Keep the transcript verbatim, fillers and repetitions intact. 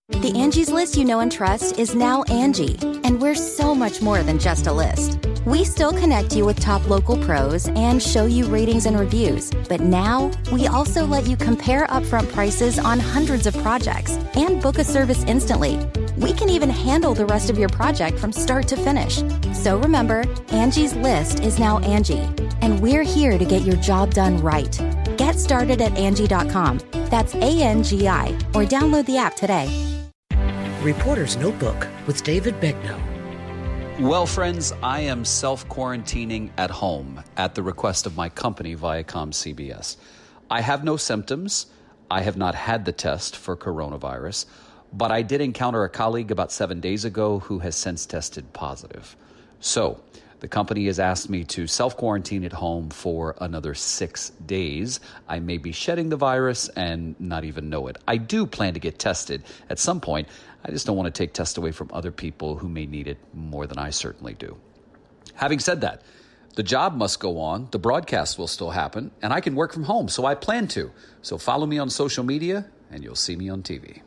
The Angie's List you know and trust is now Angie, and we're so much more than just a list. We still connect you with top local pros and show you ratings and reviews, but now we also let you compare upfront prices on hundreds of projects and book a service instantly. We can even handle the rest of your project from start to finish. So remember, Angie's List is now Angie, and we're here to get your job done right. Get started at Angie dot com. That's A N G I, or download the app today. Reporter's Notebook with David Begnaud. Well, friends, I am self-quarantining at home at the request of my company, Viacom C B S. I have no symptoms. I have not had the test for coronavirus, but I did encounter a colleague about seven days ago who has since tested positive. So the company has asked me to self-quarantine at home for another six days. I may be shedding the virus and not even know it. I do plan to get tested at some point. I just don't want to take tests away from other people who may need it more than I certainly do. Having said that, the job must go on, the broadcast will still happen, and I can work from home, so I plan to. So follow me on social media, and you'll see me on T V.